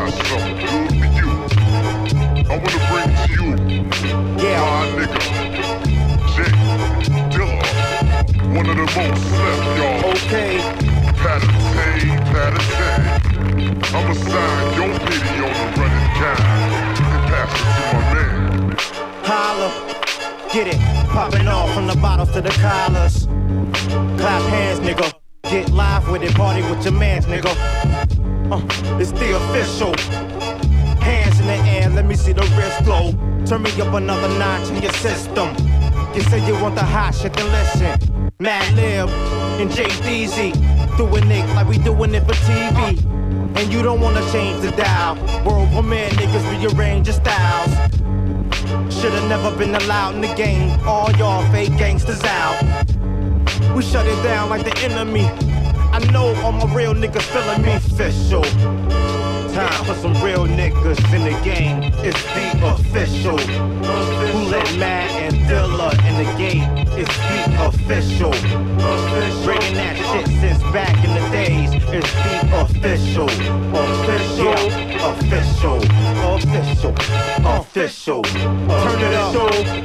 got something good for you. I wanna bring to you my nigga, Jay Dilla, one of the most slept, y'all. Okay. Patty. I'ma sign your pity on the running guy and pass it to my man. Holla, get it, popping off from the bottles to the collars. Clap hands, nigga. Get live with it, party with your mans, nigga. It's the official. Hands in the air, let me see the wrist glow. Turn me up another notch in your system. You say you want the hot shit, then listen. Mad Lib and J-Deezy doing it like we doing it for TV. And you don't wanna change the dial. World premiere niggas rearrange your styles. Should've never been allowed in the game. All y'all fake gangsters out. We shut it down like the enemy. I know all my real niggas feeling me. Official. Time for some real niggas in the game. It's the official. Who let Mad and Dilla in the gate? It's the official. Bringing that shit since back in the days. It's the official. Official. Turn it up.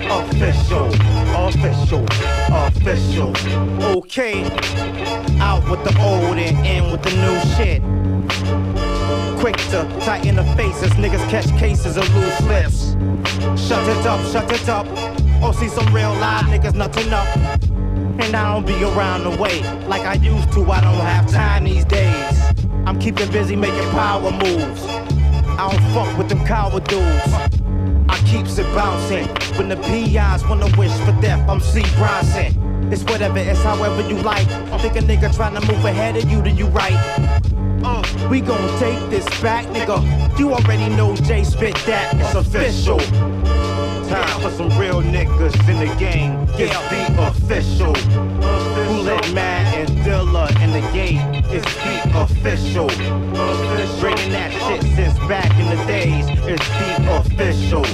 Official. Okay. Out with the old and in with the new shit. Quick to tighten the faces, niggas catch cases of loose lips. Shut it up. Oh, see some real live niggas nothing up. And I don't be around the way like I used to, I don't have time these days. I'm keeping busy making power moves. I don't fuck with them coward dudes. I keeps it bouncing. When the PIs wanna wish for death, I'm C. Bronson. It's whatever, it's however you like. Think a nigga trying to move ahead of you, then you right. We gon' take this back, nigga. You already know Jay spit that. It's official. Time for some real niggas in the game. It's the official. Who let Mad and Dilla in the gate? It's the official. Bringing that shit since back in the days. It's the official.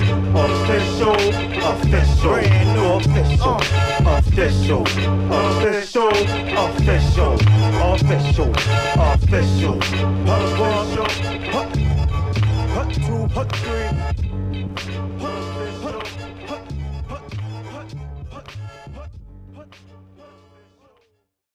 Brand new official. Official. Hut 2, hut 3.